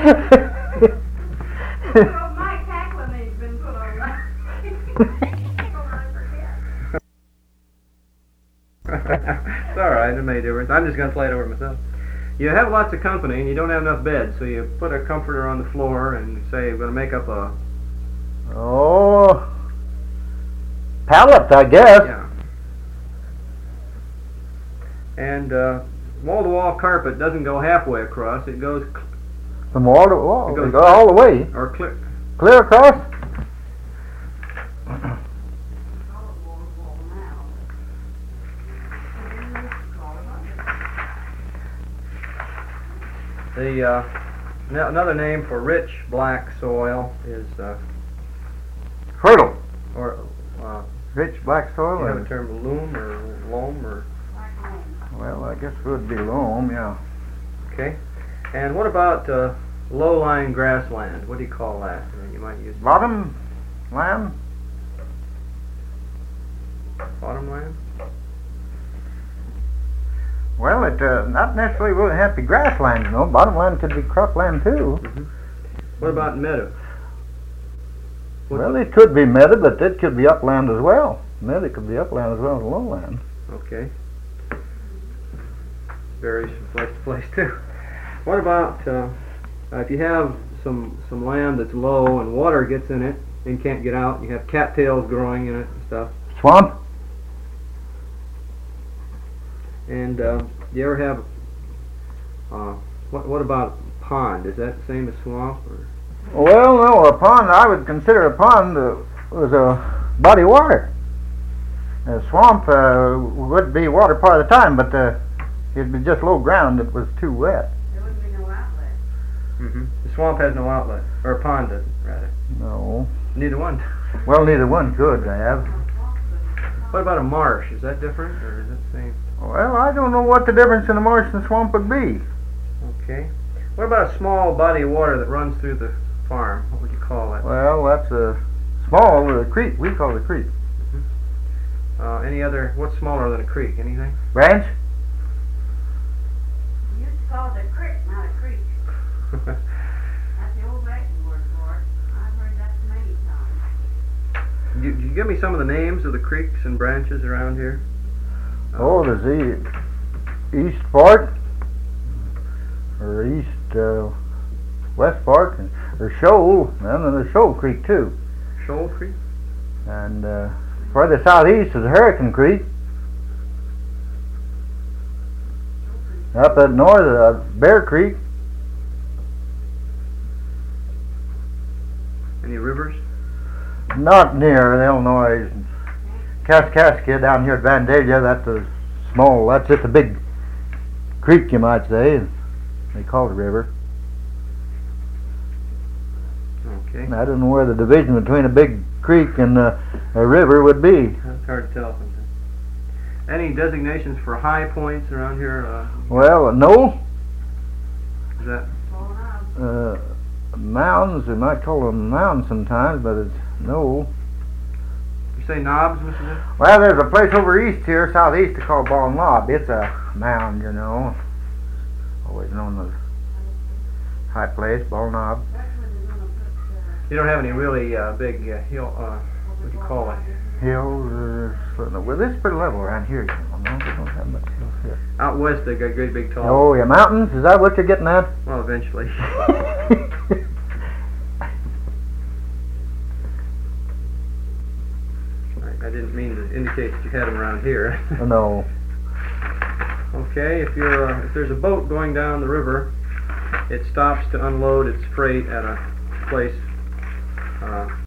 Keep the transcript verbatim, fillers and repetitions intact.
Well, Mike Hacklin's been put on that. It's all right. It made a difference. I'm just gonna play it over myself. You have lots of company and you don't have enough beds, so you put a comforter on the floor and say we're gonna make up a Oh, pallets, I guess. yeah. And uh, wall-to-wall carpet doesn't go halfway across. It goes cl- From wall to wall, It it goes- goes all the way, or clear. clear across. The uh, n- another name for rich black soil is uh, Fertile, or uh, rich black soil. you have a and- term loam or loam or Well, I guess it would be loam, yeah. okay. And what about uh, low-lying grassland? What do you call that? Uh, you might use Bottom land. bottomland. Well, it uh, not necessarily really have to be grassland, you know. Bottom land could be cropland too. Mm-hmm. What about meadow? What- Well, it could be meadow, but it could be upland as well. Meadow could be upland as well as lowland. Okay. Varies from place to place too. What about uh, uh, if you have some some land that's low and water gets in it and can't get out? You have cattails growing in it and stuff. Swamp. And uh, do you ever have uh, what what about pond? Is that the same as swamp? Or? Well, no, a pond, I would consider a pond uh, was a body of water. A swamp uh, would be water part of the time, but uh, it'd be just low ground that was too wet. There wouldn't be no outlet. Mm-hmm. The swamp has no outlet, or a pond doesn't, rather. No. Neither one. Well, neither one could have. What about a marsh? Is that different, or is it the same? Well, I don't know what the difference in a marsh and a swamp would be. Okay. What about a small body of water that runs through the farm? What would you call that? Well, that's a small uh, creek. We call it a creek. Uh, any other? What's smaller than a creek? Anything? Branch? You used to call it a creek, not a creek. That's the old Latin word for it. I've heard that many times. you, you give me some of the names of the creeks and branches around here? Uh, Oh, there's the East Fork, or East uh, West Fork, and, or Shoal, and then there's Shoal Creek too. Shoal Creek? And uh, further southeast is Hurricane Creek. Up at north, uh, Bear Creek. Any rivers? Not near Illinois. Kaskaskia down here at Vandalia, that's a small, that's just a big creek, you might say. They call it a river. Okay. I don't know where the division between a big creek and uh, a river would be. That's hard to tell sometimes. Any designations for high points around here? Uh, Well, no. is that Uh, mountains, we might call them mountains sometimes, but it's no. you say knobs, Mister Dick? Well, there's a place over east here, southeast, they call Ball Knob. It's a mound, you know. Always known as high place, Ball Knob. You don't have any really uh, big uh, hill. Uh, what do you call it? Hills, uh, well, this is pretty level around here, you know. No, we don't have much hills here. Out west, they got great big tall. Oh, yeah, mountains? Is that what you're getting at? Well, eventually. I, I didn't mean to indicate that you had them around here. No. Okay, if you're uh, if there's a boat going down the river, it stops to unload its freight at a place. Uh,